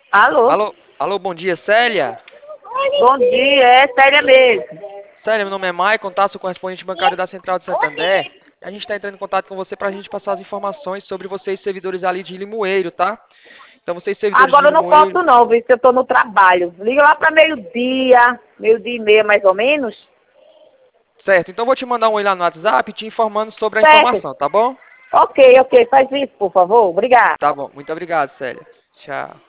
Alô? Alô, bom dia, Célia. Bom dia, é séria mesmo. Célia, meu nome é Maicon, tá? Sou correspondente bancário da Central de Santander. A gente está entrando em contato com você para a gente passar as informações sobre vocês, servidores ali de Limoeiro, tá? Então, vocês, servidores de Agora eu não Limoeiro. posso não, viu? Se eu tô no trabalho. Liga lá para meio-dia e meia mais ou menos. Certo, então vou te mandar um oi lá no WhatsApp te informando sobre a Certo? informação, tá bom? Ok, faz isso, por favor. Obrigada. Tá bom, muito obrigado, Célia. Tchau.